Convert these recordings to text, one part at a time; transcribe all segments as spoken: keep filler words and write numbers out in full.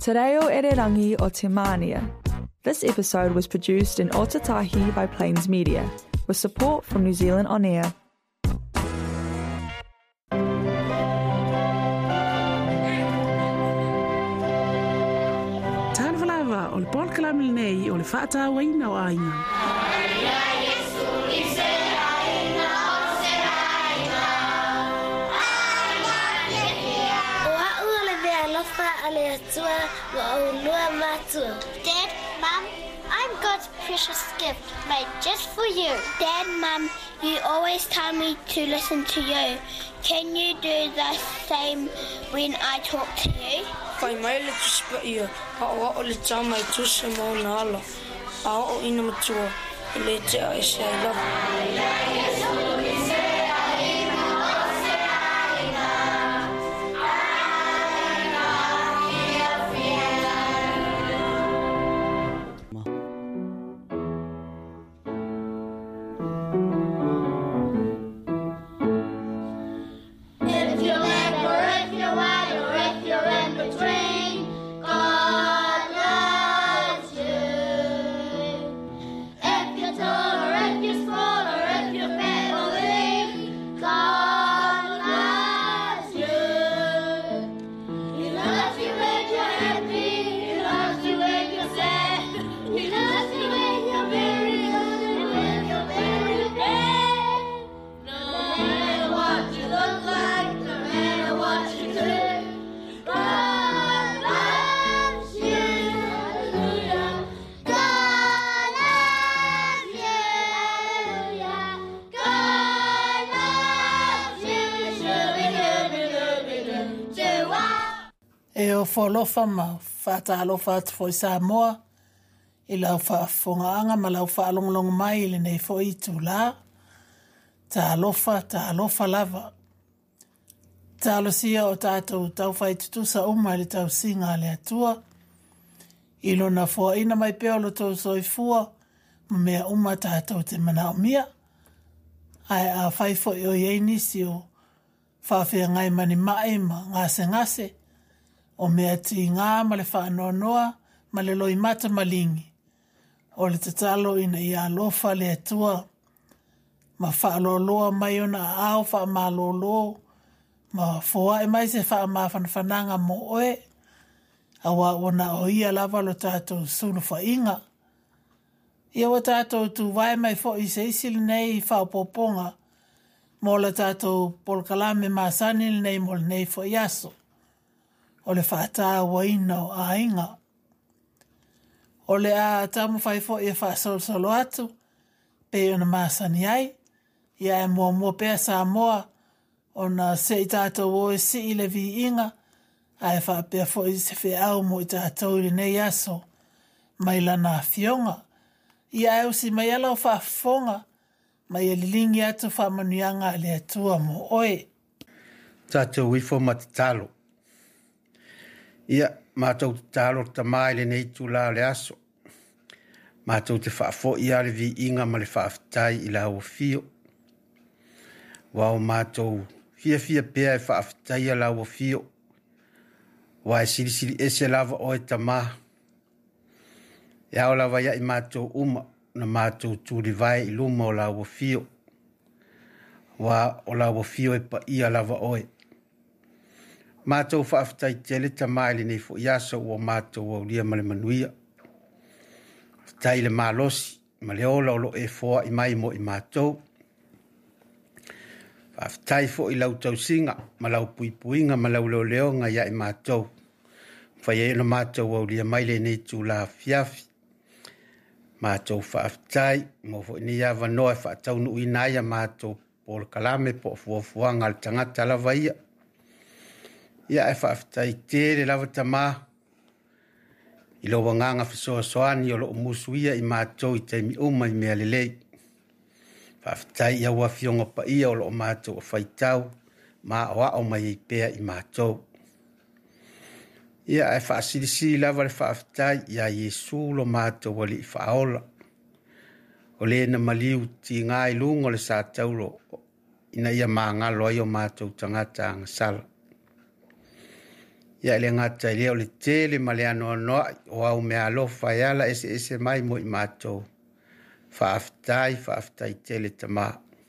Te reo Ererangi o Te Mania. This episode was produced in Otatahi by Plains Media, with support from New Zealand On Air. Talvalava o le Paul Kalamil nei o le whaata waina o aina. Dad, Mum, I'm God's precious gift made just for you. Dad, Mum, you always tell me to listen to you. Can you do the same when I talk to you? Kai mai le tuspa ia, a o o le tamai tusa mo na ala. A o ina matua, le te a ese I love. E o wholofa ma whaatalofa atu fo i Samoa, i lau whaafongaanga ma lau whaalongolong mai le nei fo i tū la, ta alofa, ta alofa lava. Ta alosia o tātou tau whaitutusa uma le tau singa le atua, i lona fua ina mai peolo tau soifua, ma mea uma tātou te mana o mia, ai a whaifo i o ieinisi o whawhia ngai mani mai ma ngase ngase, o mea ti ngā ma le whaanoa noa, ma le loi mata malingi. O le tatalo ina i alofa le atua, ma whaaloloa mai ona ao wha malolo, ma fua e mai se wha ma whanwhananga mo oe, awa ona o ia lava lo tātou sulu wha inga. Ia wa tātou tu vai mai fo i se isili nei wha poponga, mo le tātou polkalame masani nei mo le nei fo iaso. O le whaata waina o a inga. O le a tamu whaifo i a whaasolo atu, pe ona maasani ai, ia e mua mua pea sa moa, o na se i tātou o e si i le vi inga, a e wha pea fo i se whi au mo i tātou i nei aso, mai lana fionga. Ia e usi mai ala o whaafonga, mai e lilingi atu whaamanuanga le atua mo oe. Tātou wifo matatalo. Ia, mātou te tālo ta mai le nei tūla le aso. Mātou te whaafo ia le vi inga ma le whaafitai i la hua fio. Wao mātou fia fia pea e whaafitai i la hua fio. Wa e siri siri ese lava o e tamaha. Ia o lava ia i mātou uma na mātou tūri vai i luma o la hua fio. Wa o la hua fio e pa ia lava oe. Mātou whaafitai tele ta maile nei fo iasa ua mātou au lia male manuia. Tai le malosi, ma le ola o lo e foa i mai mo i mātou. Whaafitai fo i lau tau singa, ma lau pui puinga, ma lau leo leo nga ia i mātou. Whai e no mātou au lia maile nei tū la fiafi. Mātou whaafitai, mo fo i ni awa noa e whaatau nu i naia mātou por kalame po fuafuanga al tangata lava ia. Ia e whaafitai tere lava tamā. I lo wanganga whasoa soani o lo musuia i mātou i teimi uma i mea lelei. Whaafitai ia wafionga pa ia o lo mātou o whaitau, mā oa o mai i pēa i mātou. Ia e whaasirisiri lava le whaafitai ia Iesu lo mātou wali i whaola. O le na maliu ti ngā i lungo le sā tauro, ina ia mā ngalo ai o mātou tangata ang sala. Ia le ngata leo le tele ma le ano anoa o au mea alofa e ala ese ese mai mo i mātou. Whaaftai, whaaftai tele tama.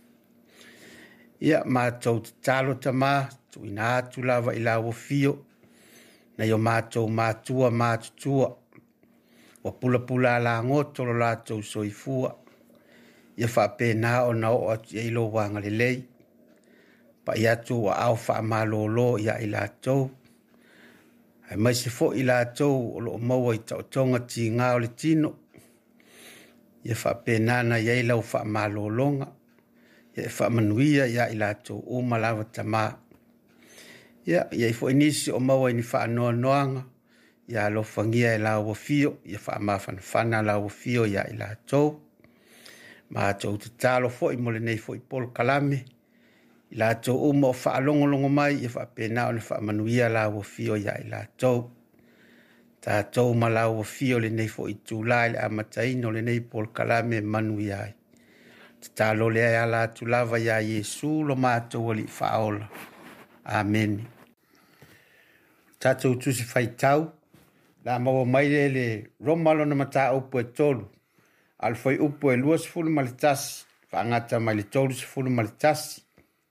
Ia mātou te talo tama, tu ina atu lava i la wafio. Na yo mātou mātua mātutua. Wa pula pula la ngotolo lātou soifua. Ia whapena o na o atu e ilo wanga le lei. Pa i atu wa au wha malolo ia i lātou. Ai mai se fo i lātou o lo maua i tau tonga ti ngā o le tino. Ia whapena na ia i lau wha malolonga. Ia e wha manuia ia i lātou o malawa tamā. Ia ia i fo inisi o maua i ni wha anoa noanga. Ia lo fangia e lau wafio. Ia wha mawhana whana lau wafio ia i lātou. Ma tau te talo fo i mole nei fo i polo kalame. I lātou uma o whaalongolongo mai, i whapena o ni whaamanuia la wafio ia i lātou. Tātou ma la wafio le nei fo i tūlai le amataino le nei pol kalame manuia ai. Te tālo le ai ala tūlava ia Yesu lo mātou ali whaola. Amen. Tātou tusi whaitau, la maua mai le le romalo na mata upu e tolu. Al foi upu e luas fulu malitasi, whaangata mai le tolu se fulu malitasi.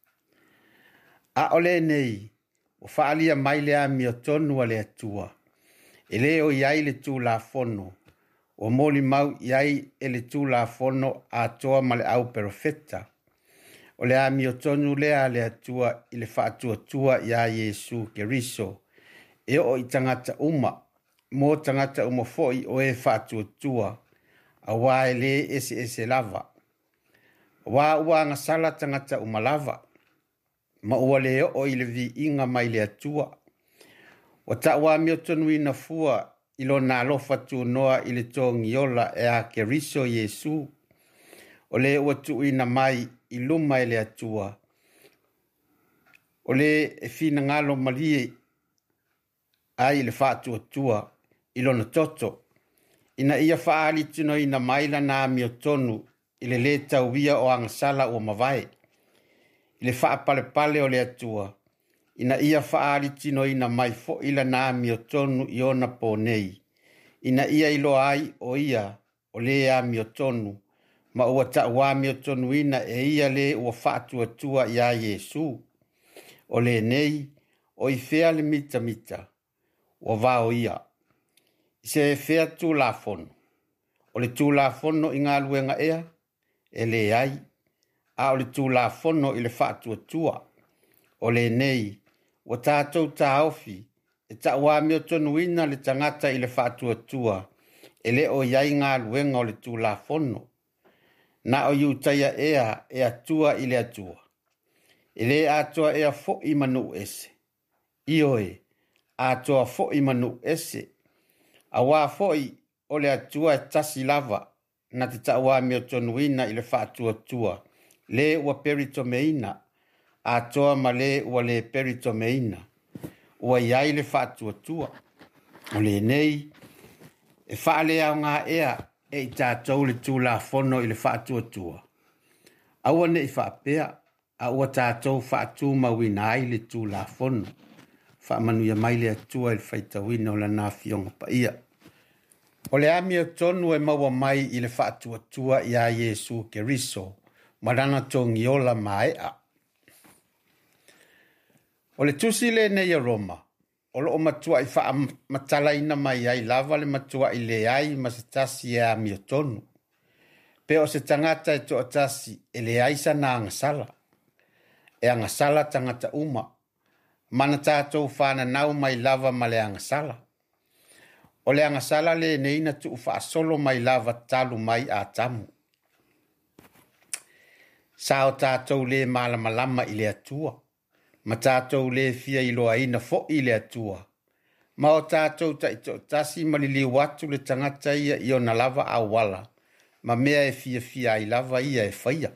A ole nei, o whaalia mai le ami o tonu a le atua. E le o iai le tū la fono. O moli mau iai e le tū la fono a toa ma le au perofeta. O le ami o tonu lea le atua i le whaatua tua ia Yesu Keriso. E o i tangata uma, mo tangata uma foi o e whaatua tua. A wae le ese ese lava. Wa ua ngasala tangata uma lava. Ma ua le o i le vi inga mai le atua. O ta ua mi o tonu ina fua ilo na alofa tu noa i le tongi ola e a Keriso Yesu. O le ua tu ina mai i luma i le atua. O le e fina ngalo malie ai le fatu atua ilo na toto. Ina ia faali tino ina maila na mi o tonu i le le tauwia o angasala o mawai. Le faa pale pale o le atua. Ina ia faali tino ina mai fo ila na mi o tonu i ona po nei. Ina ia ilo ai o ia o le a mi o tonu. Ma ua ta wa mi o tonu ina e ia le ua fatu atua ia Yesu. O le nei o i fea le mita mita. O vao ia. Se fea tu la fono. O le tu la fono i ngā luenga ea. E le ai. A o le tū la fono i le whaatua tua. O le nei, o tātou tā ofi, e ta wāmi o tonu ina le tangata i le whaatua tua, e le o iai ngā luenga o le tū la fono. Na o iu taia ea, e atua i le atua. E le atua ea fo i manu ese. Ioe, atua fo i manu ese. A wā fo i o le atua e tasi lava, na te ta wāmi o tonu ina i le whaatua tua. Le ua peritomeina, a toa ma le ua le peritomeina. Ua iai le whaatua tua. O le nei, e whaale au ngā ea, e i tātou le tū la fono i le whaatua tua. Aua ne i whaapea, a ua tātou whaatu mawina ai le tū la fono. Whaamanuia mai le atua i le whaitawina o la nā fionga pa ia. O le ami o tonu e maua mai i le whaatua tua i a Yesu Keriso. Marana tongi ola maea. O le tusi le nei a Roma. O lo o matua i wha matala ina mai ai lava le matua i le ai ma se tasi e a mi o tonu. Pe o se tangata e to tasi e le ai sa na angasala. E angasala tangata uma. Mana tātou whana nau mai lava ma le angasala. O le angasala le nei na tu wha solo mai lava talu mai a tamu. Sao tātou le malama lama i le atua. Ma tātou le fia i loa ina fo i le atua. Ma o tātou ta ito tasi malili watu le tangata ia i o na lava a wala. Ma mea e fia fia i lava ia e whaia.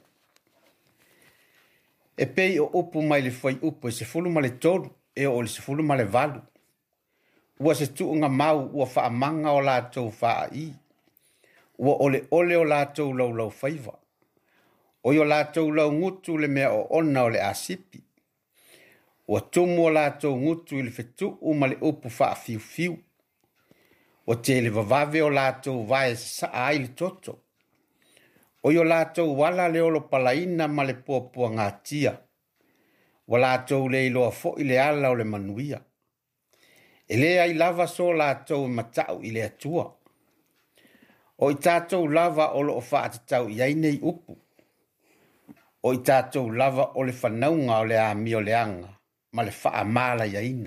E pei o upu mai le whai upu e se fulu ma le toru e o le se fulu ma le valu. Ua se tuunga mau ua wha amanga o lātou wha i. Ua ole ole o lātou lau lau whaiva. O yo lātou lau ngutu le mea o ona o le asipi. Ua tumu o lātou ngutu ili fetu uma le upu wha fiu fiu. Ua te le vavave o lātou vae sa ai le toto. O yo lātou wala le olo palaina ma le puapua ngā tia. Wa lātou le iloa fo i le ala o le manuia. E le ai lava so lātou matau i le atua. O i tātou lava o lo o whaatatau i ainei upu. O i tātou lava o le whanaunga o le ami o le anga, ma le wha mala i aina.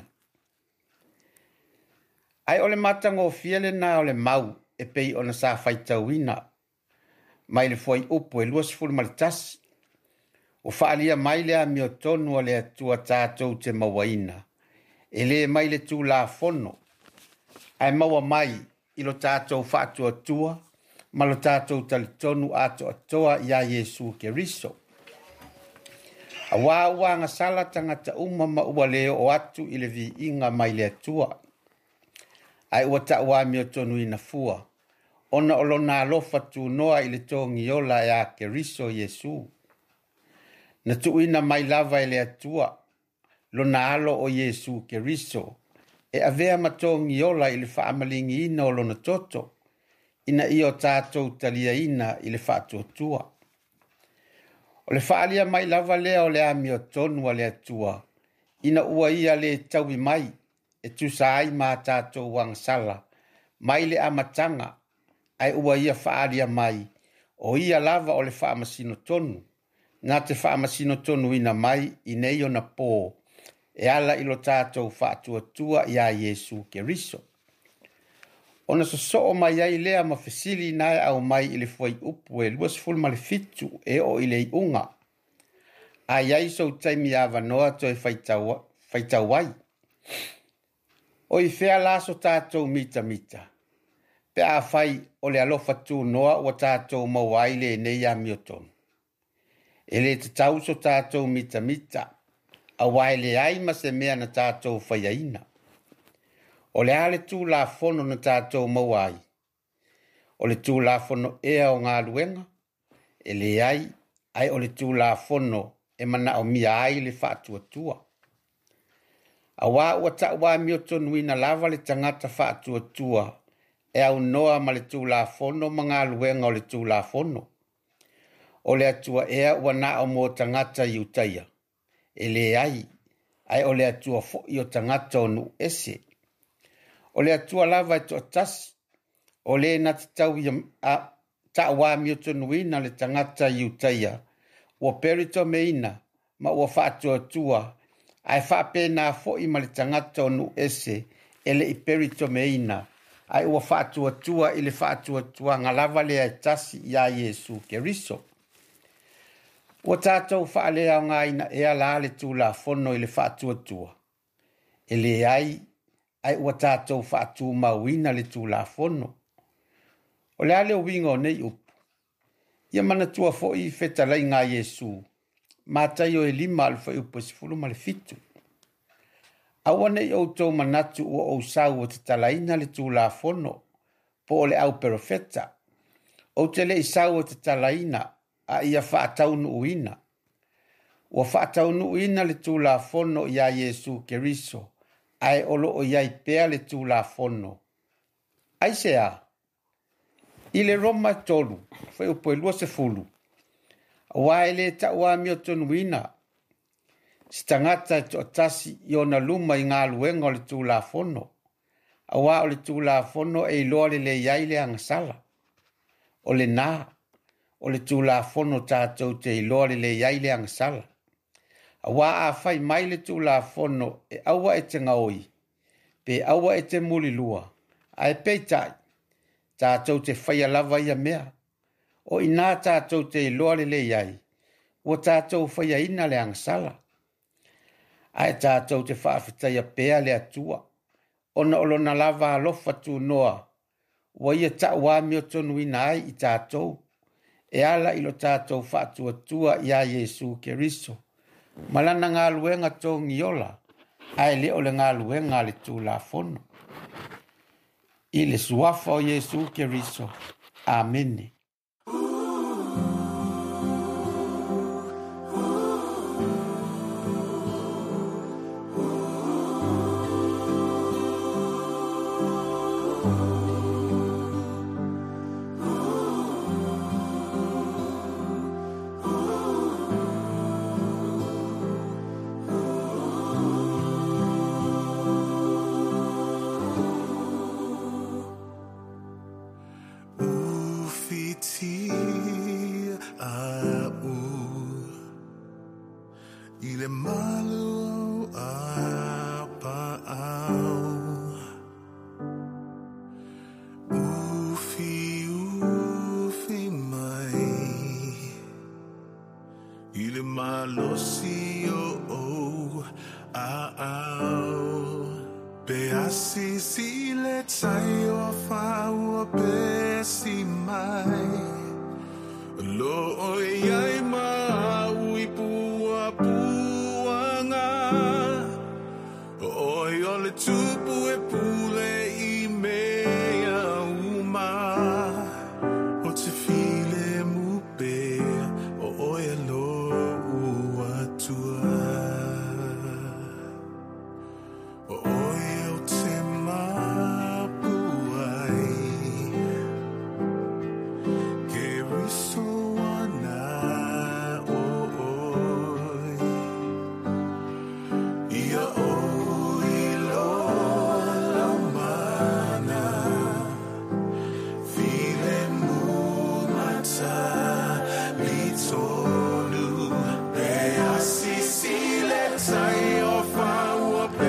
Ai o le matanga o fiele na o le mau e pei o na sa whaitau ina. Mai le foi upu e luas fulu malitasi. O whaalia mai le ami o tonu o le atua tātou te mawaina. E le mai le tū la fono. Ai maua mai ilo tātou whaatua tua, ma lo tātou tali tonu ato atoa ia Yesu ke riso. A wā uanga sala tangata uma ma ua leo o atu ile vi inga mai le atua. Ai ua ta ua mi o tonu ina fua. Ona olo na alofa tu noa ile tongi ola ya ke riso Yesu. Na tu ina mai lava ile atua. Lo na alo o Yesu ke riso. E avea matongi ola ile wha amalingi ina o lona toto. Ina i o tātou talia ina ile wha tua. O le whaalia mai lava lea o le ami o tonu a le atua. Ina ua ia le tauwi mai. E tu saai ma tātou wang sala. Mai le amatanga. Ai ua ia whaalia mai. O ia lava o le whaamasino tonu. Nā te whaamasino tonu ina mai inei o na pō. E ala ilo tātou whaatua tua ia Yesu ke riso. Ona so so o mai ai lea ma fesili nai au mai ile fuai upu e luas ful ma le fitu e o ile i unga. Ai ai so taimi awa noa toi whaitau wai. O i whea laso tātou mita mita. Pe a whai o le alofa tū noa o tātou mawai le nei a miotonu. E le te tau so tātou mita mita. A wai le ai ma se mea na tātou whaiaina. O le ale tū la fono na tātou mawai. O le tū la fono ea o ngā luenga. E le ai, ai o le tū la fono e mana o mia ai le whaatua tua. A wā ua ta wā miotonu ina lava le tangata whaatua tua. E au noa ma le tū la fono ma ngā luenga o le tū la fono. O le atua ea ua na o mō tangata i utaia. E le ai, ai o le atua fo i o tangata o nu ese. O le atua lava e to tasi. O le na te tau i a ta wā miotonu ina le tangata i utaia. Ua perito me ina, ma ua whaatua tua. Ai whaape nā fo i ma le tangata o nu ese. Ele i perito me ina. Ai ua whaatua tua i le whaatua tua ngā lava le ai tasi i a Yesu ke riso. Ua tātou whaalea o ngā ina ea la le tū la fono i le whaatua tua. E le ai, ai ua tātou whaatu mauina le tū la fono. O le ale o wingo nei upu. Ia mana tua fo i whetalai ngā Yesu. Mātai o e lima alfa i upu sifuru ma le fitu. Awa nei o tau manatu ua o sau o te talaina le tū la fono. Po o le au perofeta. O te le i sau o te talaina. A ia whaataunu uina. Ua whaataunu uina le tū la fono i a Yesu ke riso. Ai olo o iai pea le tū la fono. Ai se a. I le roma tolu. Whai upo e lua se fulu. Wa ele ta ua mi o tonu uina. Si tangata to tasi i ona luma i ngā luenga o le tū la fono. A wa o le tū la fono e iloa le le iai le angasala. O le nā. O le tū la fono tātou te iloa le le iai le angasala. A wā a whai mai le tū la fono e aua e te ngaoi. Pe aua e te muli lua. A e peitai. Tātou te whai lava ia mea. O ina tātou te iloa le le iai. O tātou whai a ina le angasala. A e tātou te whaafetai a pea le atua. Ona olona lava alofa tū noa. Wa ia ta wā o tonu ina ai i tātou. E ala ilo tātou whaatua tua i a Yesu ke riso. Malana ngā luenga tō ngiola. Ai le o le ngā luenga le tū la fono. I le suafa o Yesu ke riso. Amene. ti a u I le malu a pa au Ufi ufi mai I le malosi o o a au Pe asi si le tai o fa o pe si mai Lo o iai ma ui pua puanga O i o le tupu e pule i mea uma O te file mu pe o o e lo ua tua O oi o te mapuai Ke riso ana o oi Ia oi lo la mana File mu mata li tonu Pe asisi le tai o faua pe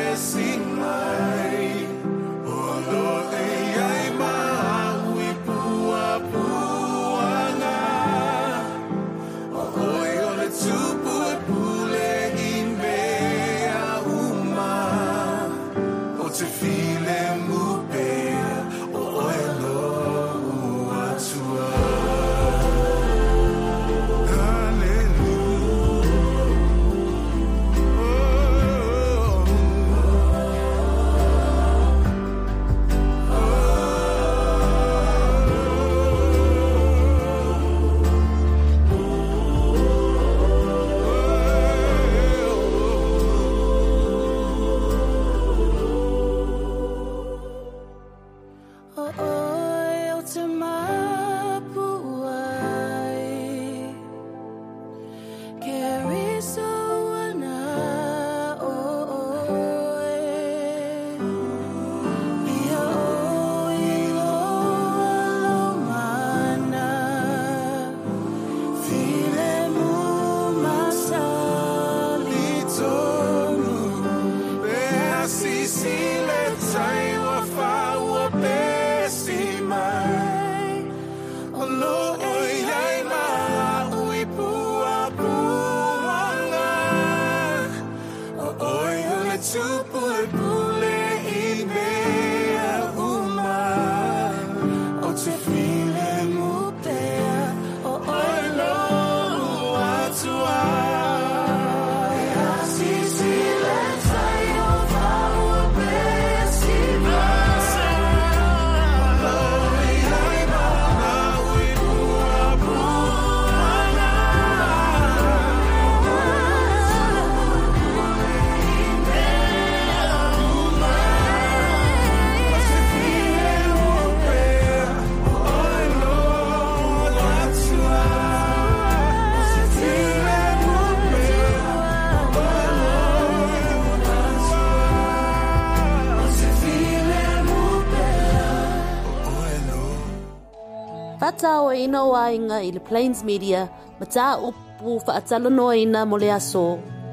Fatao ina wainga i le Plains Media, mata upu whaatalono ina mo le aso.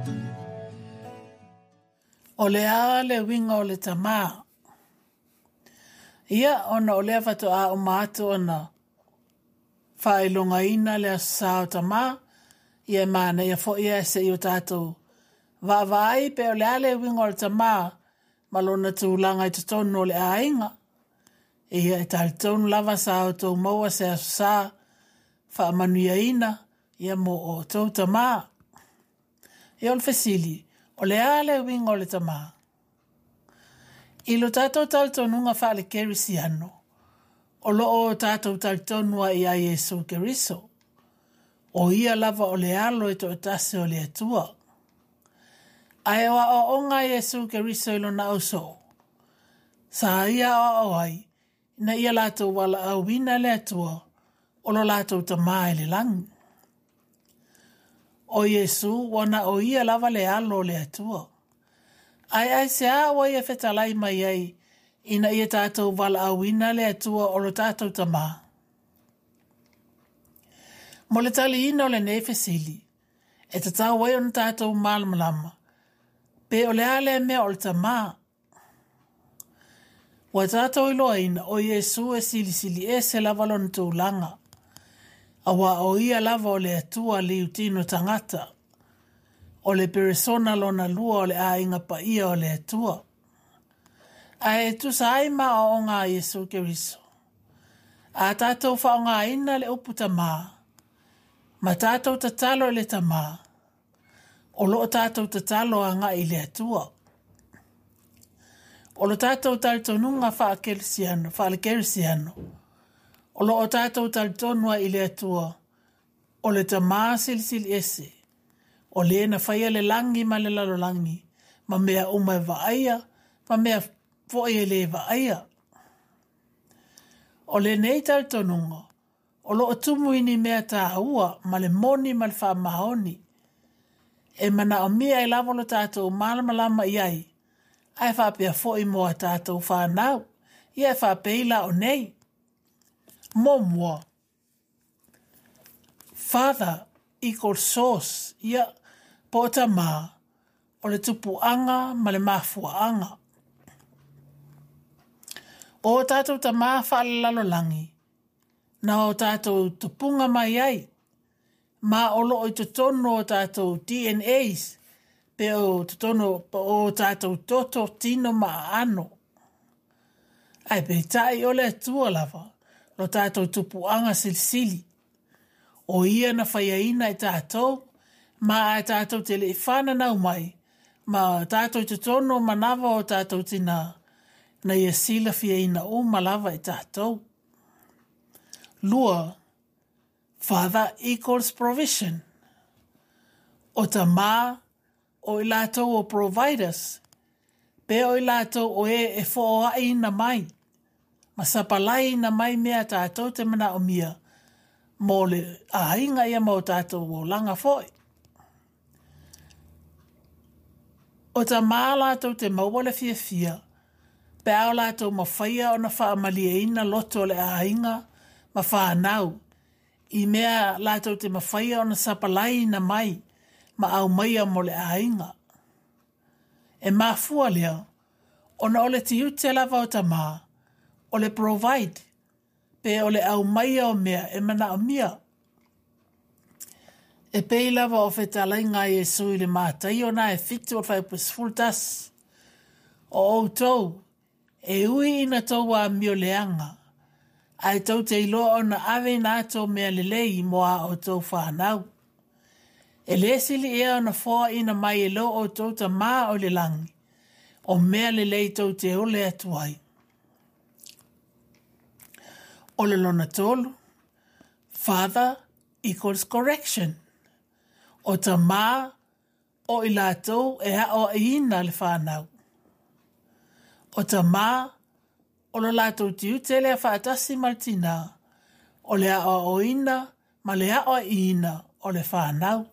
O le a le winga o le tama. Ia ona o lea fato a o maato ona whaelonga ina le asao tama. Ia maana ia fo ia se i o tātou. Va vai pe o le a le winga o le tama. Malona tūlanga i tutonu o le a inga. Ia e tali tonu lava sa o tau maua se aso sa. Wha manuia ina. Ia mo o tau tama. Ia o le fesili. O le a le winga o le tama. I lo tātou tali tonu nga wha le kerisi ano. O lo o tātou tali tonu a i a Yesu Keriso. O ia lava o le alo e to tase o le atua. Ai wa o onga Yesu Keriso ilo na uso. Sa ia o ai. Na ia lātou wala au wina le atua. O lo lātou tamai le langi. O Yesu wana o ia lava le alo le atua. Ai ai se a wa ia fetalai mai ai. Ina ia tātou wala au wina le atua o lo tātou tamai. Mo le tali ina o le nefe sili. E te tau wai on tātou malamalama. Pe o le ale mea o le tamaa. Wa tātou iloa ina o Yesu e sili sili e se lavalo na tūlanga. Awa o ia lava o le atua li utino tangata. O le peresona lona lua o le a inga pa ia o le atua. A e tu sa aima o ngā Yesu Keriso. A tātou wha o ngā ina le upu tamaa. Ma tātou tatalo le tamaa. O lo tātou tatalo a ngā i le atua. O lo tātou talitonunga wha a kerisiano, wha a le kerisiano. O lo tātou talitonua i le atua. O le tamaa silisili ese. O le na whaia le langi ma le lalo langi. Ma mea umai vaaya, ma mea foe le vaaya. O le nei talitonunga. O lo tumu ini mea tā ua, ma le moni ma le wha mahoni. E mana o mea i lavolo tātou malamalama iai. Ai wha pia fo'i moa tātou whanau. Ia wha peila o nei. Mo mua. Father equals source. Ia pota maa. O le tupu anga ma le mafua anga. O tātou ta maa whaale lalo langi. Na o tātou tupunga mai ai. Ma o lo o te tono o tātou D N As. Pe o te tono o tātou toto tino ma ano. Ai pe tai o le atua lava. Lo tātou tupu anga silisili. O ia na whaiaina i tātou. Ma ai tātou te le whana nau mai. Ma tātou te tono manawa o tātou tina. Na ia sila whiaina o malava i tātou. Lua, Father equals provision. O ta mā, o i lātou o providers. Pe o i lātou o e e fōa i na mai. Ma sapalai na mai mea tātou te mana o mia. Mō le ahinga ia mō tātou o langa fōi. O ta mā lātou te mawale fia fia. Pe au lātou ma whaia o na whaamalia ina loto le ahinga. Ma whanau. I mea lātou te mawhaia o na sapalai na mai. Ma au maia mo le ahinga. E mā fua lea. O na ole ti ute lava o ta mā. O le provide. Pe o le au maia o mea e mana o mia. E pei lava o whetalai ngā Yesu i le mātai o na e fitu o whaipus fultas. O au tau. E ui ina tau a mio leanga. Ai tau te iloa o na ave nā tau mea lelei moa o tau whanau. E lesili ea o na fōa ina mai e lo o tau ta mā o le langi. O mea lelei tau te ole atuai. O le lona tolu. Father equals correction. O ta mā o i lātou e hao ina le whanau. O ta mā o lo lātou tiu te lea whaatasi maltina, o lea o ina, ma lea o ina, o le whanau.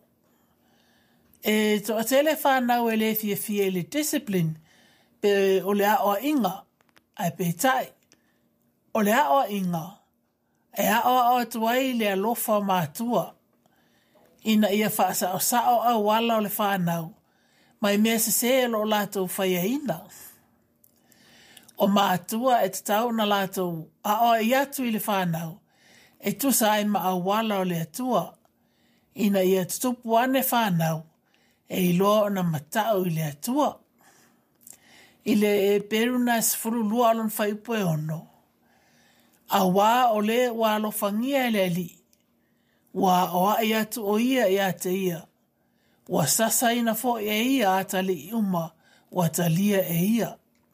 E to a te le whanau e le fie fie le discipline, pe o lea o inga, ai pe tai. O lea o inga, e a o o tuai lea lofa mātua, ina ia whaasa o sao au wala o le whanau, mai mea se se lo lātou whaia ina. O mātua e te tau na lātou a o i atu i le whanau. E tu sai ma a wala o le atua. Ina ia tutupu ane whanau. E i loa na matau i le atua. I le e peruna sifuru lua alon whaipu e ono. A wā o le wā lo whangia e le li. Wā o a i atu o ia i ate ia. Wā sasa ina fo e ia atali i uma. Wā talia e ia.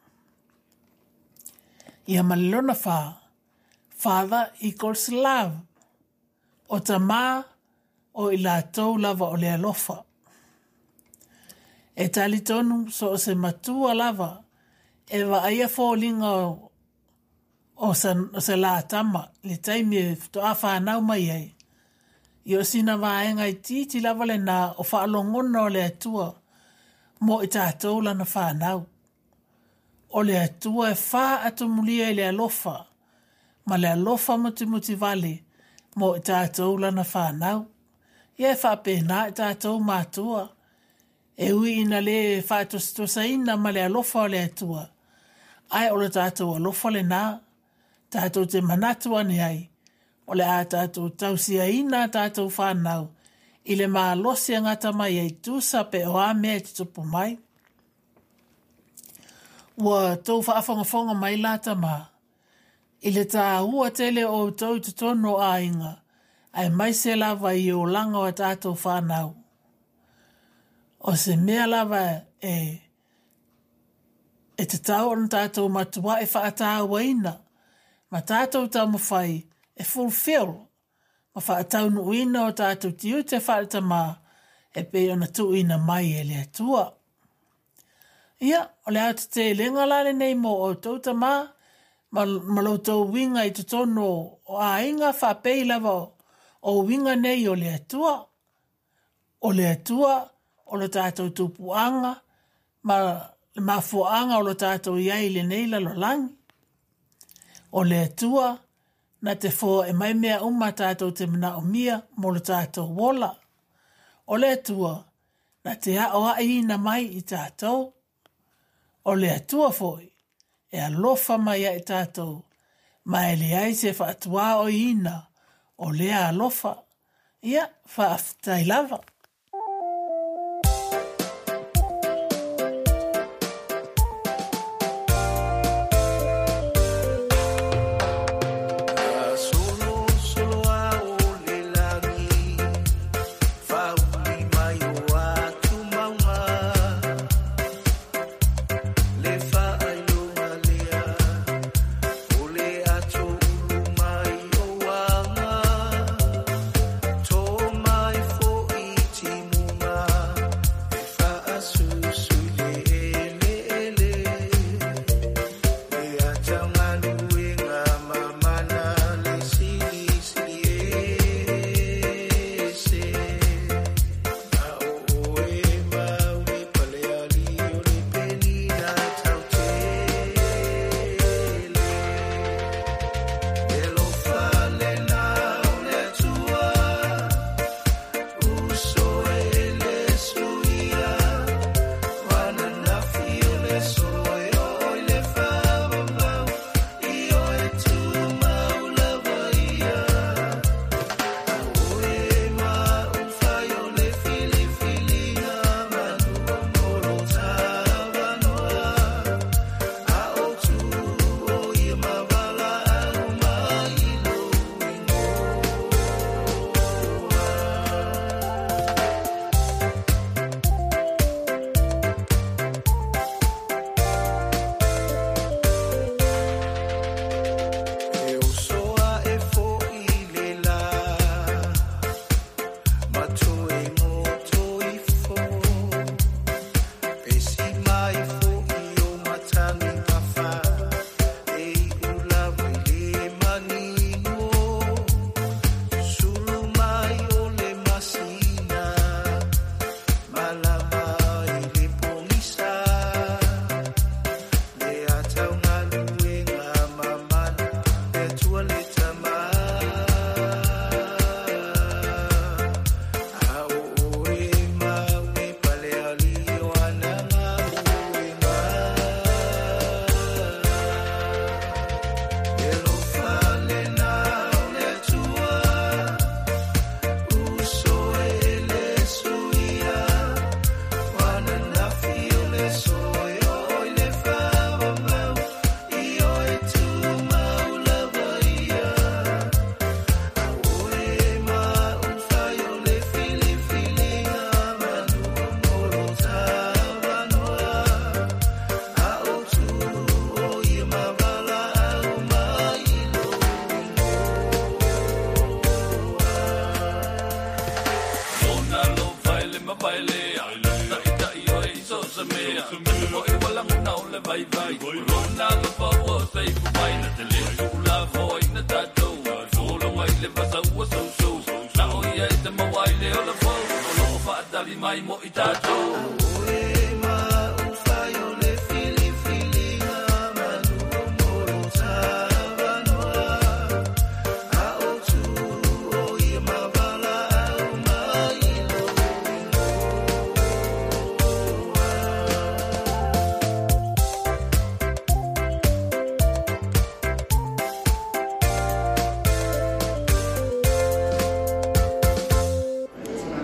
Ia malilona wha. Father equals love. O ta mā o i lātou lava o le alofa. E tali tonu so o se matua lava. E wa aia fōlinga o, o, sa, o se la tama. Le taimi e to a whanau mai ai. I o sina waenga i titi lava le nā o whaalongona o le atua. Mo i tātou lana whanau. O le atua e wha atu mulia i le alofa, ma le alofa muti muti vale, mo i tātou lana whanau. Ia e whapena i tātou mātua. E ui ina le whātostosa ina ma le alofa o le atua. Ai o le tātou alofa le nā. Tātou te manatua ni ai. O le a tātou tausia ina tātou whanau. I le maa losi angata mai ei tūsa pe o a mea te tupu mai. Ua tau whaafongafonga mai lata maa. I le tā ua tele o tau te tono a inga. Ai mai se lava i o langa o tātou whanau. O se mea lava e e te tau on tātou matua e whaatau ina. Ma tātou tau mawhai e fulfill. Ma whaatau nuina o tātou tiu te whaata mā e pe ona tuina mai e le atua. Ia, o le atu te lenga lale nei mo o tauta mā, ma, ma lo tau winga i te tono o a inga whapei lava o winga nei o le atua. O le atua, o le tātou tupuanga, ma ma fuanga o le tātou iai le nei la lo langi. O le atua, na te fo e mai mea uma tātou te mana o mia mo le tātou wola. O le atua, na te a o a ina mai i tātou. O le atua foi, e alofa mai a i tātou, ma e le ai se whaatua o ina, o lea alofa, ia whaaftai lava.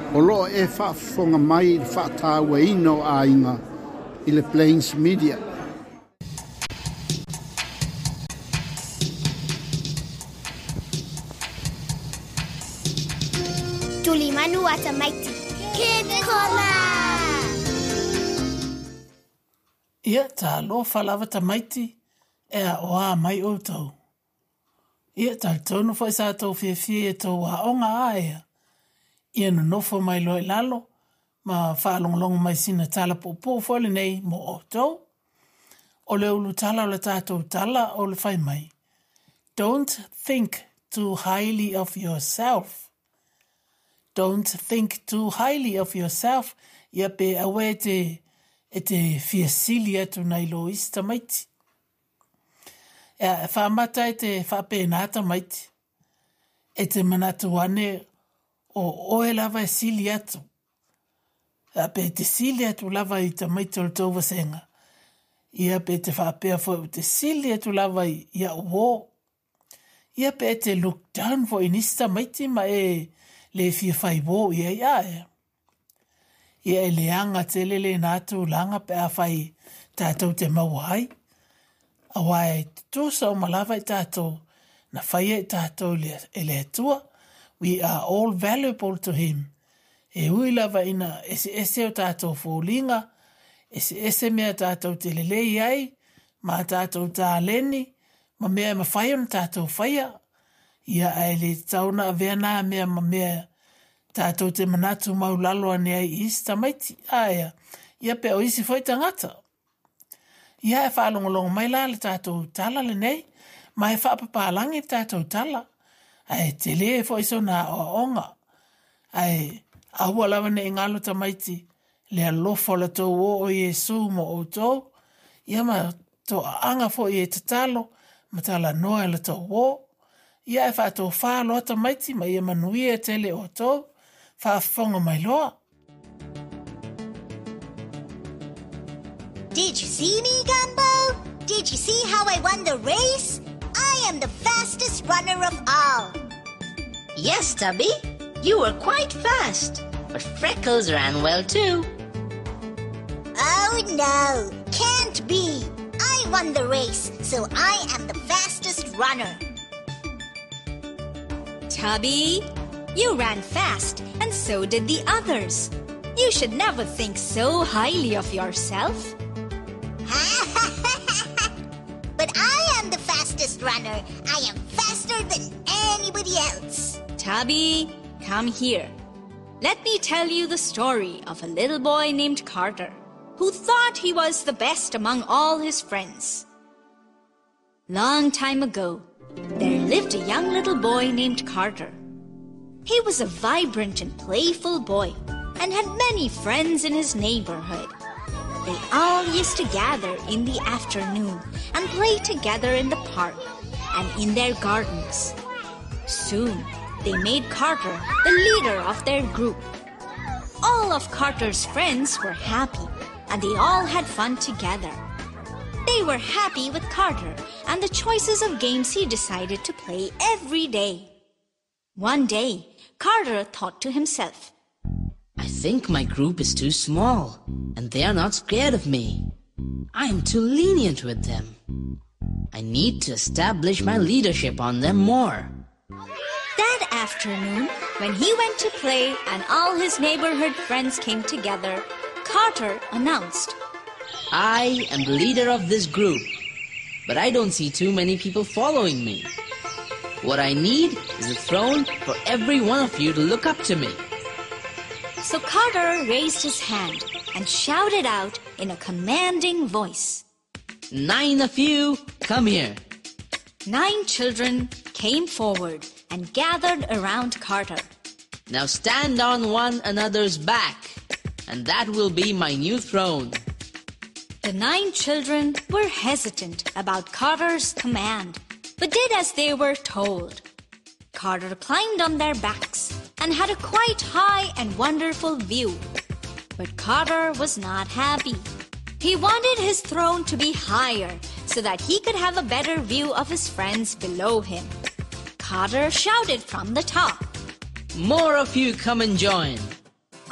O loa e whaafonga mai i whaatawa ino a inga i le Plains Media. Tuli manu ata maiti. Kid Kola! Ia tā lo whalawa ta maiti e a oa mai o tau. Ia tā tonu whai sā tau fie fie e tau a onga aia. Ia no nofo mai loe lalo, ma whaalonglongo mai sina tala popo whale nei mo o tau. O le ulu tala o le tātou tala o le whai mai. Don't think too highly of yourself. Don't think too highly of yourself. Ia pe awe te, e te fia sili atu nei lo ista maiti. Ia e whaamata e te whapēnata maiti. E te manatu ane o oe lava e sili atu. Ia pe te sili atu lava i ta maiti o le tau wasenga. Ia pe te whapea fo te sili atu lava i ia uo. Ia pe te look down fo inista maiti ma e le fia whai wo ia ia e. Ia e leanga te lele nātu langa pe a whai tātou te mauai. A wai tūsa o malawa i tātou na whai e tātou e le atua. We are all valuable to him. E ui lava ina ese ese o tātou fōlinga, ese ese mea tātou te lele iai, ma tātou tā leni, ma mea ma whai on tātou whaia. Ia ai le tauna a vea nā mea ma mea tātou te manatu maulalo ane ai ista maiti. Aia, ia pe o isi whai tangata. Ia e whaalongolongo mai la le tātou tala le nei, ma e whaapapālangi tātou tala. Ai te le e whai sona o onga. Ai ahua lawa ne ngalo ta maiti, le alofo la tau o o Yesu mo o tau. Ia ma to anga fo i e tatalo, ma tala noa la tau o. Ia e whaatou whaalo ata maiti, ma ia manui e tele o tau. Whaafonga mai loa. Did you see me, Gumbo? Did you see how I won the race? I am the fastest runner of all. Yes, Tubby, you were quite fast, but Freckles ran well too. Oh no, can't be. I won the race, so I am the fastest runner. Tubby, you ran fast, and so did the others. You should never think so highly of yourself. But I am the fastest runner. I am faster than anybody else. Tubby, come here. Let me tell you the story of a little boy named Carter, who thought he was the best among all his friends. Long time ago, there lived a young little boy named Carter. He was a vibrant and playful boy and had many friends in his neighborhood. They all used to gather in the afternoon and play together in the park and in their gardens. Soon, they made Carter the leader of their group. All of Carter's friends were happy and they all had fun together. They were happy with Carter and the choices of games he decided to play every day. One day, Carter thought to himself, I think my group is too small, and they are not scared of me. I am too lenient with them. I need to establish my leadership on them more. That afternoon, when he went to play and all his neighborhood friends came together, Carter announced, I am the leader of this group, but I don't see too many people following me. What I need is a throne for every one of you to look up to me. So Carter raised his hand and shouted out in a commanding voice, Nine of you, come here. Nine children came forward and gathered around Carter. Now stand on one another's back, and that will be my new throne. The nine children were hesitant about Carter's command, but did as they were told. Carter climbed on their backs and had a quite high and wonderful view. But Carter was not happy. He wanted his throne to be higher so that he could have a better view of his friends below him. Carter shouted from the top, More of you come and join.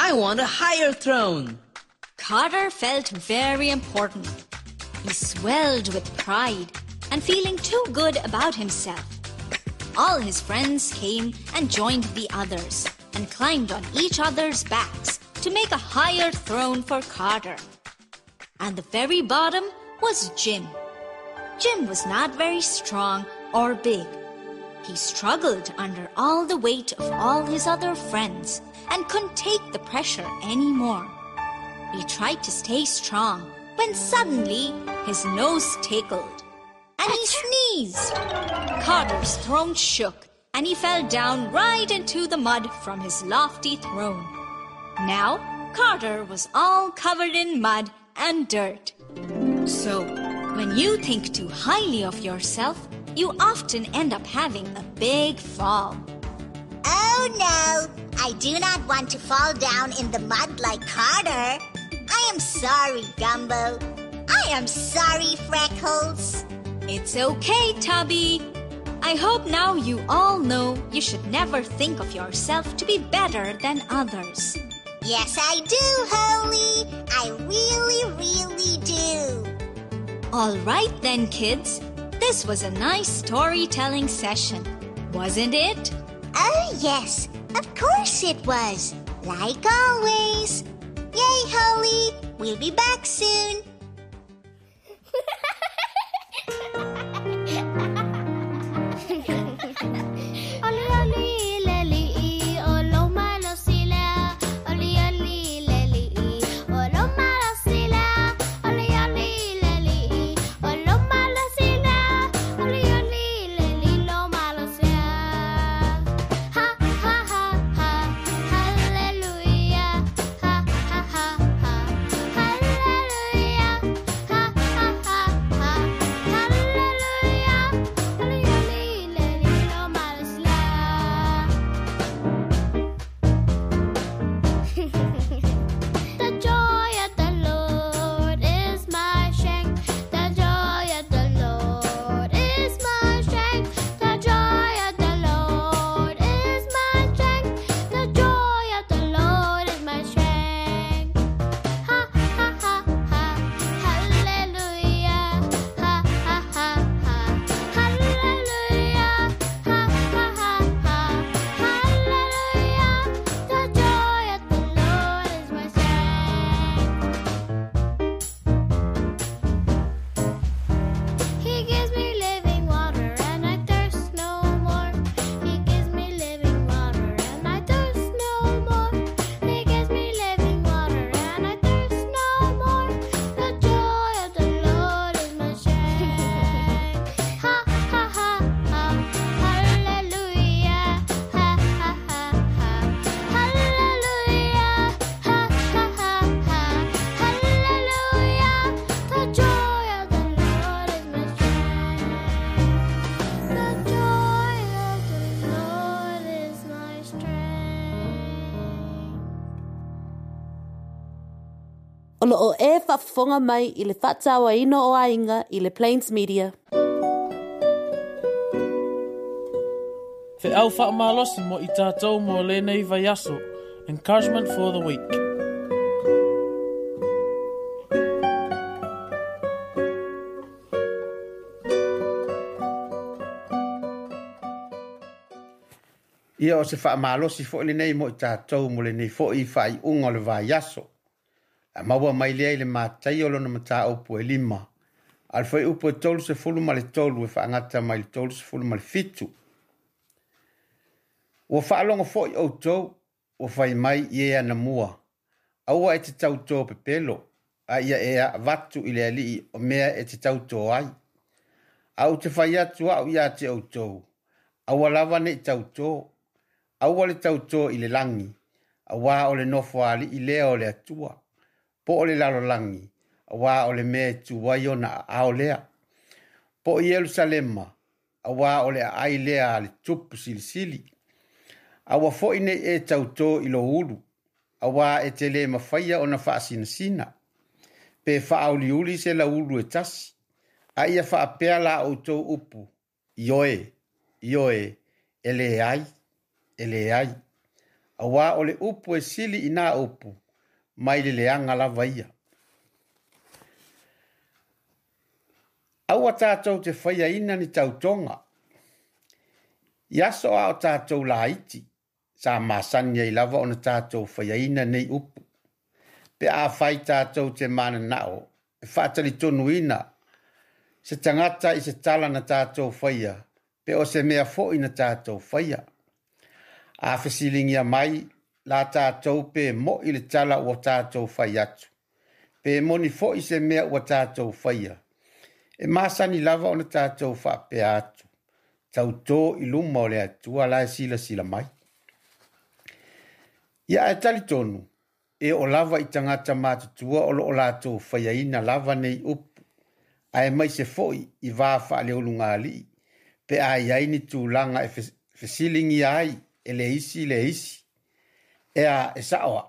I want a higher throne. Carter felt very important. He swelled with pride and feeling too good about himself. All his friends came and joined the others and climbed on each other's backs to make a higher throne for Carter. At the very bottom was Jim. Jim was not very strong or big. He struggled under all the weight of all his other friends and couldn't take the pressure anymore. He tried to stay strong when suddenly his nose tickled and he sneezed. Carter's throne shook and he fell down right into the mud from his lofty throne. Now, Carter was all covered in mud and dirt. So, when you think too highly of yourself, you often end up having a big fall. Oh no, I do not want to fall down in the mud like Carter. I am sorry, Gumbo. I am sorry, Freckles. It's okay, Tubby. I hope now you all know you should never think of yourself to be better than others. Yes, I do, Holy. I really, really do. All right then, kids. This was a nice storytelling session, wasn't it? Oh, yes. Of course it was. Like always. Yay, Holy. We'll be back soon. O loo e whaafonga mai i le whaatawa ino o ainga i le Plains Media. Fe au wha malosi mo i tātou mo le nei vai aso. Encouragement for the week. Ia o se wha malosi fo le nei mo i tātou mo le nei fo i whai unga le vai aso. A maua mai lea i le mātai o lona mata upu e lima. Al whai upu e tolu se fulu ma le tolu e whaangata mai le tolu se fulu ma le fitu. Ua whaalonga fo i au tau, ua whai mai i ea na mua. Aua e te tau tō pepelo, a ia e a vatu i le alii o mea e te tau tō ai. Au te whai atu au ia te au tau. Aua lava ne i tau tō. Aua le tau tō i le langi. Aua o le nofo ali i lea o le atua. Po o le lalo langi, a wā o le mea tuwai o na ao lea. Po i Yerusalema, a wā o le ai lea le tupu sili sili. A wā fo ine e tautō i lo ulu, a wā e te le mawhaia o na wha sina sina. Pe wha au li uli se la ulu e tasi, a ia wha pēr la o tō upu, ioe, ioe, ele ai, ele ai. A wā o le upu e sili i nā upu, mai le leanga lava ia. Aua tātou te whaia ina ni tautonga. Iaso a o tātou la iti, sa māsani ai lava o na tātou whaia ina nei upu. Pe a whai tātou te mana nao, e whātari tonu ina, se tangata i se tala na tātou whaia, pe o se mea fo i na tātou whaia. A whesilingia mai, la tātou pe mo i le tala o tātou whai atu. Pe moni fo i se mea o tātou whaia. E māsani lava o na tātou wha pe atu. Tau tō i luma o le atua la e sila sila mai. Ia e tali tonu, e o lava i tangata mātutua o lo o lātou whaia ina lava nei upu. A e mai se foi i vāwha le olunga ali, pe a i aini tūlanga e whesilingi ai, e le isi le isi. E a e saoa.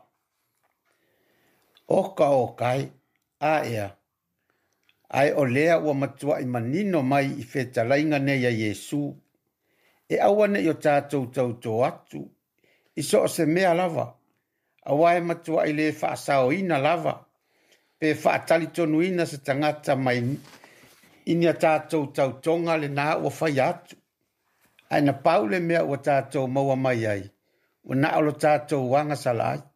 Oka o kai, a ea. Ai o lea ua matua i manino mai i whetalainga nei a Yesu. E aua nei o tātou tau tō atu. I so se mea lava. Awa e matua i le whaasao ina lava. Pe whaatali tonu ina se tangata mai inia tātou tau tonga le nā ua whai atu. Ai na paule mea ua tātou maua mai ai. Ua na alo tātou wanga sala ai.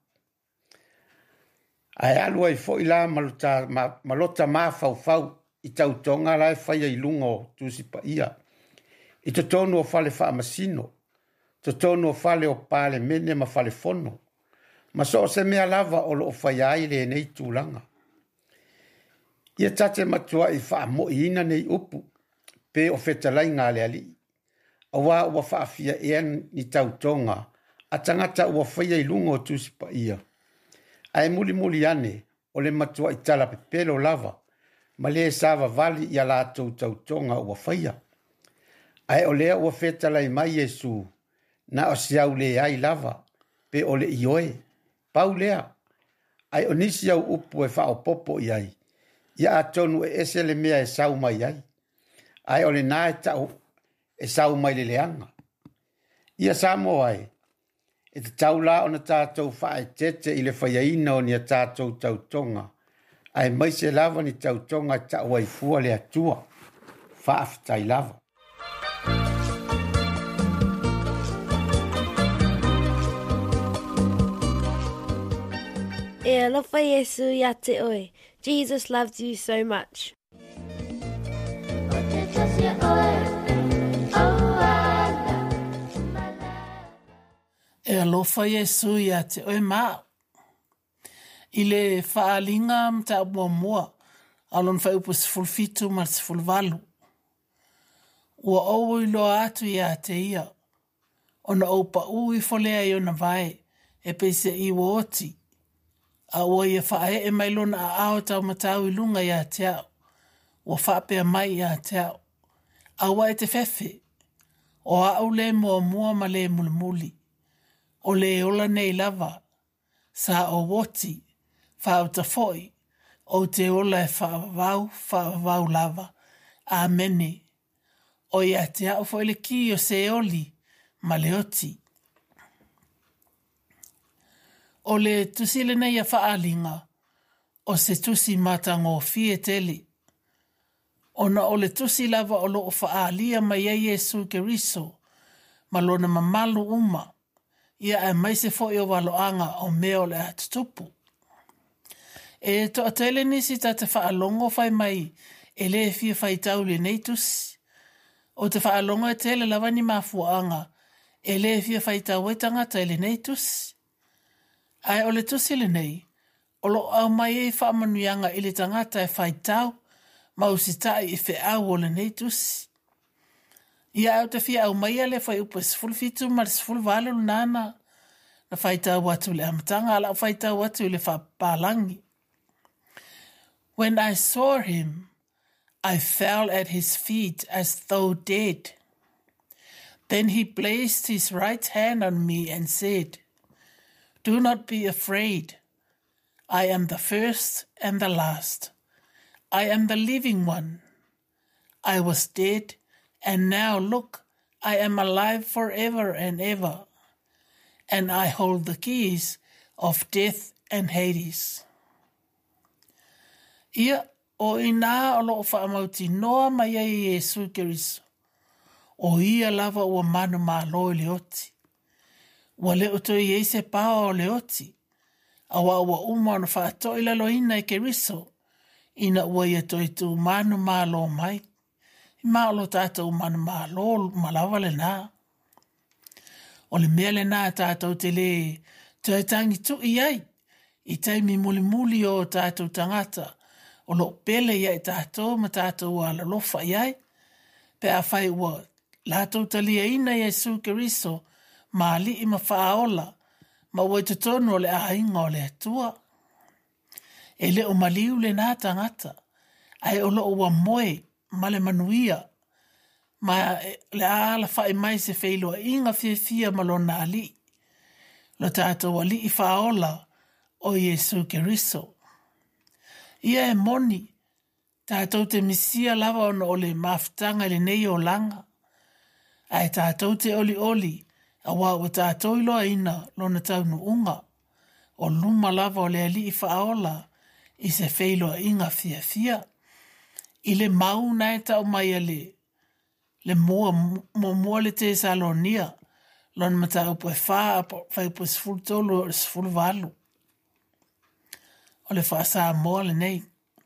Ai alua i fo i la malota, ma, malota maa fau fau i tau tonga la e whaia i lunga o tusi pa ia. I to tonu o fale wha masino. To tonu o fale o pale mene ma fale fono. Ma so se mea lava o lo o whaia ai le nei tūlanga. Ia tate matua i wha mo i ina nei upu. Pe o whetalai ngā le ali. Awa ua wha fia ean ni tau tonga. A tangata ua whaia i lunga o tusi pa ia. Ai muli muli ane, o le matua i tala pe pelo lava, ma le sava vali i ala tau tau tonga ua whaia. Ai o lea ua whetala i mai Yesu, na o siau le ai lava, pe o le ioe, pau lea. Ai o nisi au upu e whao popo i ai, ia a tonu e ese le mea e sau mai ai. Ai o le nā e tau e sau mai le leanga. Ia samo ai, e te taula o na tātou whae tete i le whaiaina o ni a tātou tautonga. Ai mai se lava ni tautonga ta wai fua le atua. Whaaftai lava. E alofa Yesu ia te oe. Jesus loves you so much. E alofa Yesu ia te oe maa. I le whaalinga mta mua mua, alon whai upo sifulfitu ma sifulvalu. Ua owo i loa atu ia te ia. Ona opa ui folea i ona vai, e peise i wooti. A ua ia whae e mailona a ao tau matau i lunga ia te au. Ua whapea mai ia te au. A ua e te whewhi. O au le mua mua ma le mulimuli. O le ola nei lava, sa o woti, whao ta foi, o te ola e whaavau, whaavau lava. Amene. O ia te au foi le ki o se oli, ma le oti. O le tusile nei a whaalinga, o se tusi matango fie teli. Ona o le tusi lava o lo o whaalia mai a Yesu Keriso, ma lona mamalu uma, ia e mai se fo i o waloanga o meo le atutupu. E to atele nisi ta te whaalongo whai mai e le fia whai tau le neitus. O te whaalongo e tele lawa ni mafuanga e le fia whai tau e tangata e le neitus. Ai o le tusi le nei, o lo au mai e whaamanuianga i le tangata e whai tau, mausitai i whi au o le neitus. Ia au te fia au mai ale whai upa sifulu fitu ma sifulu vale nana na whai tau watu le amatanga ala whai tau watu le whapalangi. When I saw him, I fell at his feet as though dead. Then he placed his right hand on me and said, "Do not be afraid. I am the first and the last. I am the living one. I was dead, and now look, I am alive forever and ever. and I hold the keys of death and Hades. Ia o ina o loo whaamauti noa mai ai Yesu Keriso. O ia lava ua manu maa loe leoti. Wa leo to i se pao o leoti. Awa ua uma na whaato ila loina i Keriso. Ina ua ia to i tu manu maa lo mai. Maa lo tātou manu maa lo malawa le nā. O le mea le nā tātou te le te tangi tu i ai. I taimi muli muli o tātou tangata. O lo pele ia i tātou ma tātou ala lofa i ai. Pe a whai ua lātou talia ina Yesu Keriso ma li i ma whaola ma wai te tonu o le ahinga o le atua. E le o maliu le nā tangata. Ai o lo ua moe ma le manuia. Ma le ala whai mai se whailoa inga fia fia ma lo nā li. Lo tātou a li i whaola o Yesu Keriso. Ia e moni, tātou te misia lava ona o le mafutanga le nei o langa. Ai tātou te oli oli, a wā o tātou iloa ina lona taunu unga. O luma lava o le ali i whaola, i se whailoa inga fia fia. I le mau nai tau mai ale, le mua mua mua le te salonia, lona matau poe whaa, whai poe sifuru tolu o sifuru walu. O le whaasa moa le nei.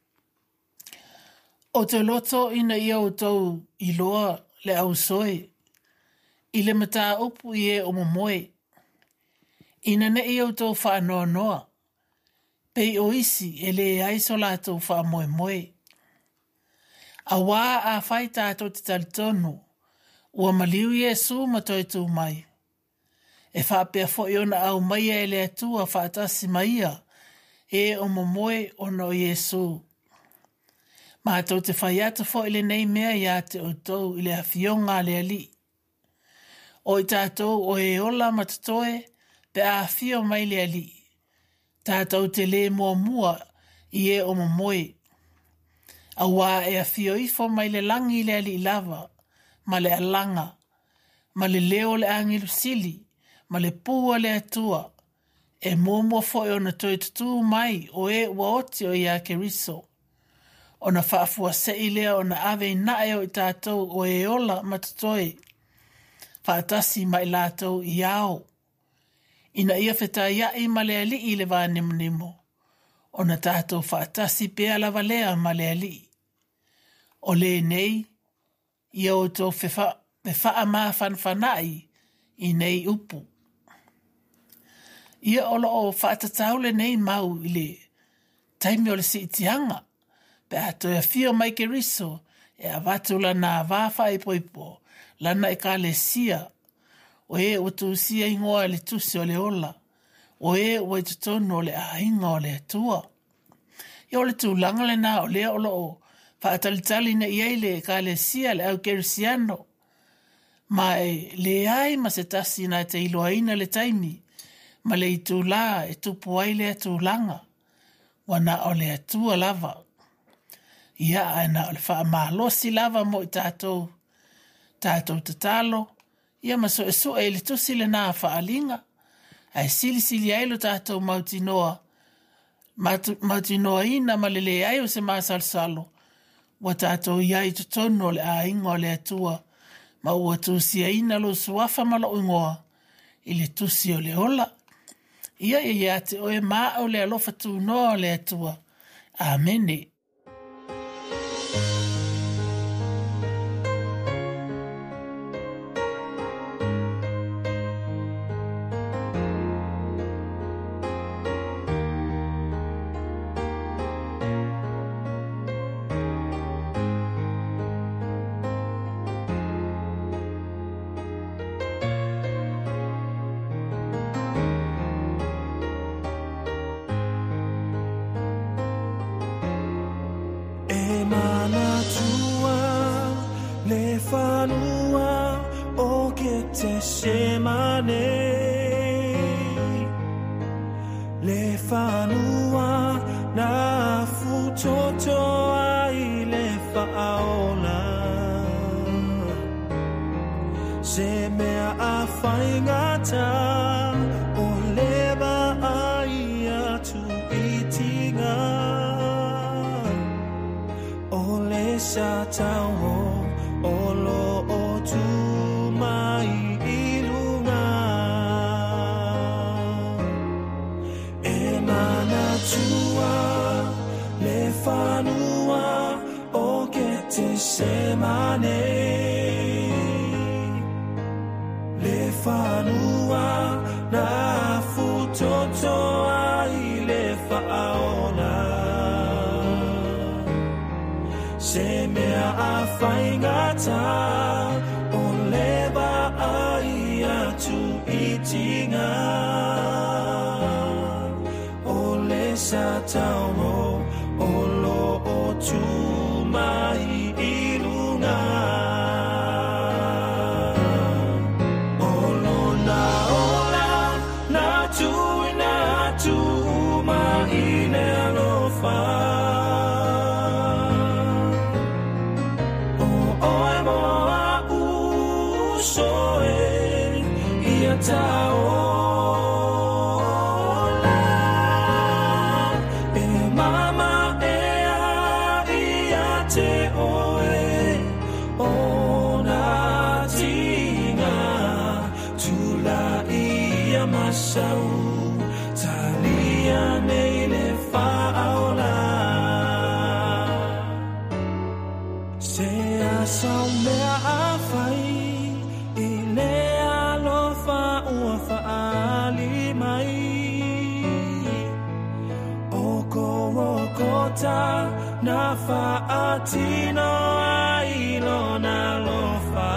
O te loto ina ia o tau i loa le au soe. I le mata upu i e o momoe. Ina ne ia o tau wha noa noa. Pei o isi e le aiso la tau wha moe moe. A wā a whai tātou te talitonu. Ua maliu Yesu matoi tū mai. E wha pia fo i ona au mai e le atua wha atasi maia. E o momoe ono Yesu. Ma tau te whai ata fo ile nei mea ia te o tau ile a fionga le ali. O i tātou o e ola matatoe pe a fio mai le ali. Tātou te le mua mua i e o momoe. A wā e a fio ifo mai le langi le ali lava, ma le alanga, ma le leo le angilu sili, ma le pua le atua. E mōmua fo e ona toi tutu mai o e ua oti o ia Keriso. Ona whaafua se i lea ona ave nae o i tātou o e ola matatoe. Whaatasi mai lātou i ao. Ina ia wheta ia i malea li i le vānimunimo. Ona tātou whaatasi pēa lava lea malea li. O le nei, ia o tō whewha maa whanwhanai i nei upu. Ia olo o whaatataule nei mau i le taimi o le si itianga. Pe ato e fio mai Keriso e a watula nā wāwha i poipo lana e ka le sia. O e o tu sia ingoa le tusi o le ola. O e o e tutono o le ahinga o le atua. Ia o le tu langa le nā o le olo o whaatalitali na iei le ka le sia le au Kerisiano. Ma e le ai ma se tasi na te iloaina le taimi. Ma le i tū la e tupu ai le atu langa. Wana o le atua lava. Ia ana o le wha mahalosi lava mo i tātou. Tātou tatalo. Ia maso e so e le tusi le nā whaalinga. Ai sili sili ailo tātou mautinoa. Mautinoa ina ma le le ai o se masalsalo. Wa tātou iai tutono le a ingo le atua. Ma ua tusia ina lo suafa malo ingoa. I le tusi o le ola. Ia ia ia te oe maa o le alofa tu noa le atua. Amene. Se mea a whaingata o lewa ai atu i tinga. O le sa tau ho o lo o tu mai i lunga. E mana tua le whanua o ke te semane. Le whanua na futoto ai le whaona. Se mea a whaingata o lewa ai atu i tinga. O le sa tau mo o lo o tu mai i lunga. O lo na ola na tu ina tu mai ne alofa. O oe moa u soe ia tau. Masau talia nei le whaola. Se a sau mea a whai i le alofa ua whaali mai. Oko rokota na whaatino ai lona lofa.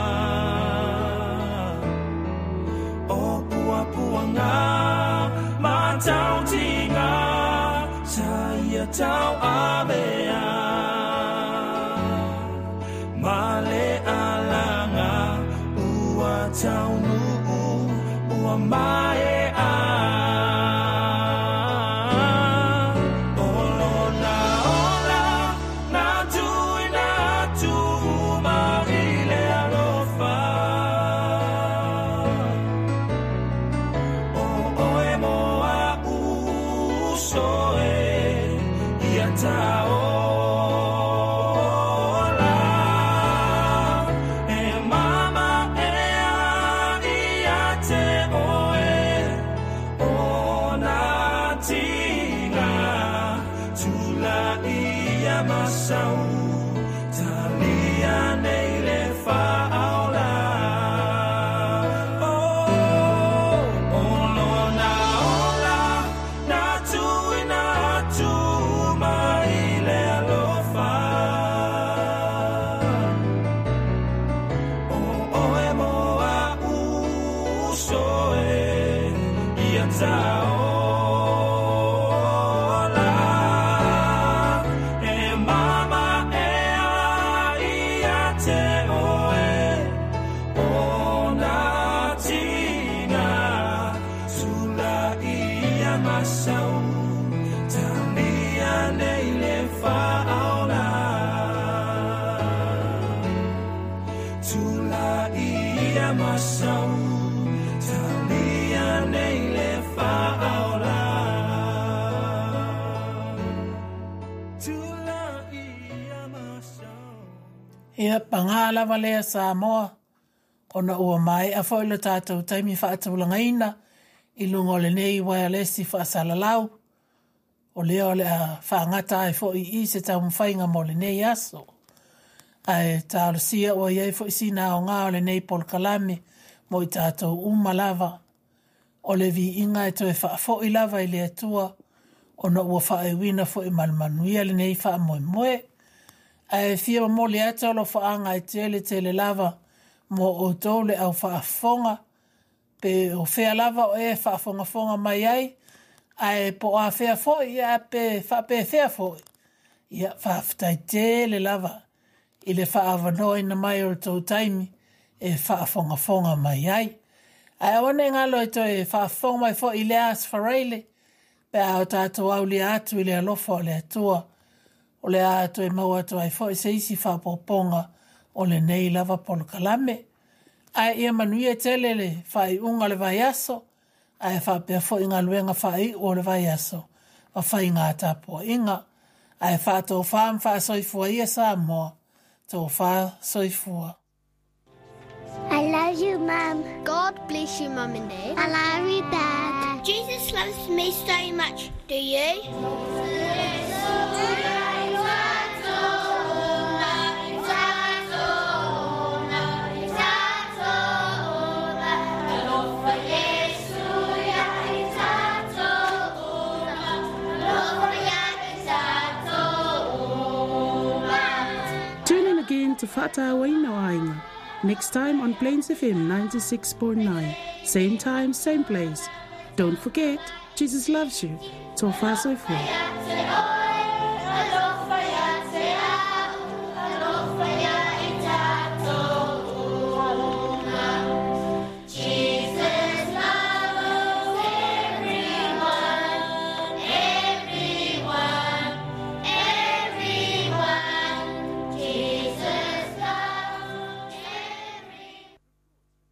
Puanga matau tinga saya tau amea male alanga ua tau nuu ua mae a olo na ola na tui na tu marile alofa. Ia pangala valea Samoa, ona ua mai a foilo tātou taimi whaataulangaina, i lungo le nei waialesi whaasalalau, o lea o le a whaangata ai fo i i se tau mwhainga mo le nei aso. Ai tālo sia o iei fo i sina o ngā o le nei Pol Kalame, mo i tātou umalava, o le vi inga e toe wha fo i lava i le atua, ona ua wha e wina fo i malmanuia le nei wha moe moe, ai fia mo le ata lo whaanga i tele tele lava mo o tau le au whaafonga pe o whea lava o e whaafonga fonga mai ai ai po a whea foi ia pe wha pe whea foi ia whaaftai tele lava i le whaavanoa ina mai o tau taimi e whaafonga fonga mai ai ai wane ngalo i to e whaafonga mai foi i le as whareile pe au tātou au le atu i le alofa o le atua o le ato e mau ato ai fo e se isi whapoponga o le nei lava Pol Kalame. Ai ia manuia telele whai unga le vai aso, ai whapea fo inga luenga whai o le vai aso, wa whai ngā tāpua inga, ai whātou whaam wha soifua ia sa moa, tō wha soifua. I love you, Mum. God bless you, Mum and Dad. I love you, Dad. Jesus loves me so much. Do you? Tune in again to Whātāwaina Wainga. Next time on Plains F M ninety-six point nine. Same time, same place. Don't forget, Jesus loves you. Tō whāsoifua.